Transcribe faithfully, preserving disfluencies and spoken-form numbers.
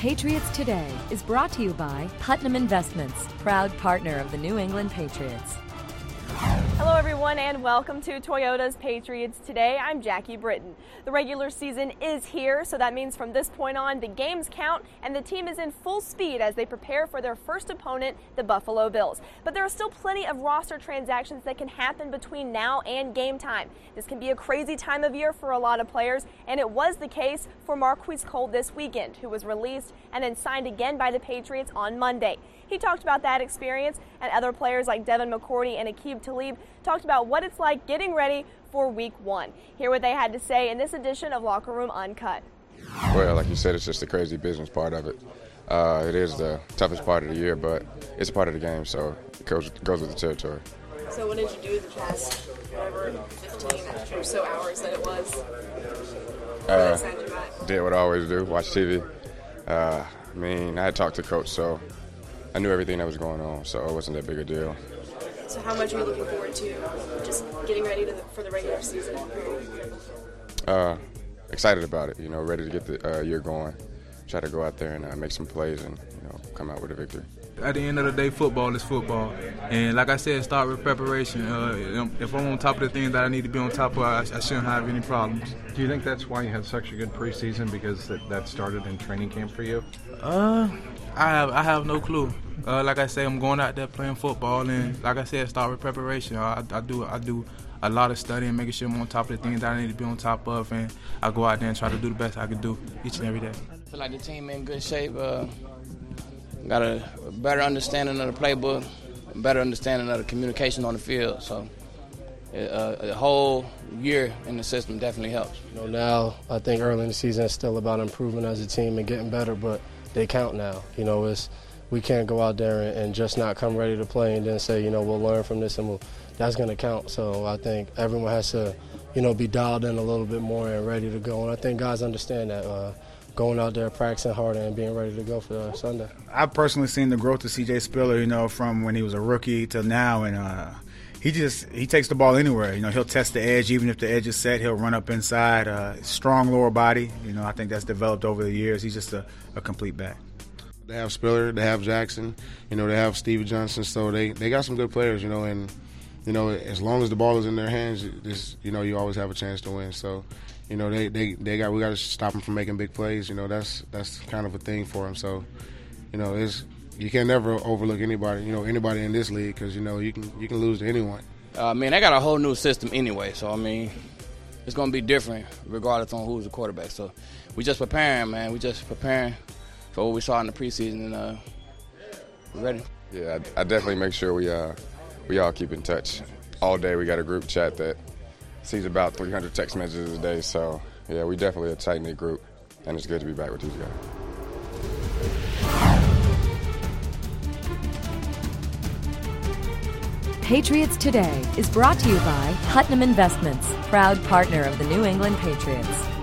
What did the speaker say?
Patriots Today is brought to you by Putnam Investments, proud partner of the New England Patriots. Hello everyone and welcome to Toyota's Patriots Today. I'm Jackie Britton. The regular season is here, so that means from this point on the games count and the team is in full speed as they prepare for their first opponent, the Buffalo Bills. But there are still plenty of roster transactions that can happen between now and game time. This can be a crazy time of year for a lot of players, and it was the case for Marquise Cole this weekend, who was released and then signed again by the Patriots on Monday. He talked about that experience, and other players like Devin McCourty and Aqib Talib talked about what it's like getting ready for week one. Hear what they had to say in this edition of Locker Room Uncut. Well, like you said, it's just the crazy business part of it. Uh, it is the toughest part of the year, but it's a part of the game, so it goes, goes with the territory. So what did you do the past, whatever, fifteen or so hours that it was? Uh, did what I always do, watch T V. Uh, I mean, I had talked to Coach, so I knew everything that was going on, so it wasn't that big a deal. So how much are you looking forward to just getting ready to the, for the regular season? Uh, excited about it, you know, ready to get the uh, year going. Try to go out there and uh, make some plays and, you know, come out with a victory. At the end of the day, football is football. And like I said, start with preparation. Uh, if I'm on top of the things that I need to be on top of, I, I shouldn't have any problems. Do you think that's why you had such a good preseason, because that, that started in training camp for you? Uh, I have I have no clue. Uh, like I say, I'm going out there playing football, and like I said, start with preparation. I, I do I do a lot of studying, making sure I'm on top of the things that I need to be on top of, and I go out there and try to do the best I can do each and every day. I feel like the team in good shape. Uh, got a better understanding of the playbook, a better understanding of the communication on the field. So uh, a whole year in the system definitely helps. You know, now I think early in the season it's still about improving as a team and getting better, but they count now. You know, it's we can't go out there and, and just not come ready to play and then say, you know, we'll learn from this and we'll, that's going to count. So I think everyone has to, you know, be dialed in a little bit more and ready to go. And I think guys understand that, uh, going out there, practicing harder and being ready to go for uh, Sunday. I've personally seen the growth of C J Spiller, you know, from when he was a rookie to now, and uh, he just he takes the ball anywhere. You know, he'll test the edge, even if the edge is set, he'll run up inside. Uh, strong lower body, you know, I think that's developed over the years. He's just a, a complete back. They have Spiller, they have Jackson, you know, they have Stevie Johnson, so they, they got some good players, you know, and, you know, as long as the ball is in their hands, this, you know, you always have a chance to win. So, you know, they, they, they got we got to stop them from making big plays. You know, that's that's kind of a thing for them. So, you know, it's you can never overlook anybody. You know, anybody in this league, because you know you can you can lose to anyone. I uh, mean, they got a whole new system anyway. So I mean, it's going to be different regardless on who's the quarterback. So we just preparing, man. We just preparing for what we saw in the preseason, and uh, we're ready. Yeah, I, I definitely make sure we uh we all keep in touch all day. We got a group chat that sees about three hundred text messages a day, so yeah, we definitely a tight-knit group, and it's good to be back with these guys. Patriots Today is brought to you by Putnam Investments, proud partner of the New England Patriots.